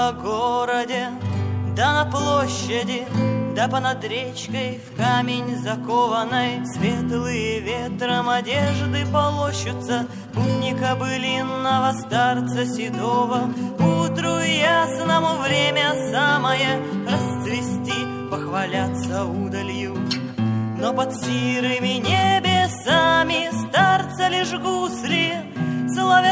по городе, да на площади, да понад речкой в камень закованной. Светлые ветром одежды полощутся, путника былинного, старца седого. Утру ясному время самое расцвести, похваляться удалью. Но под сирыми небесами старца лишь гусли, славя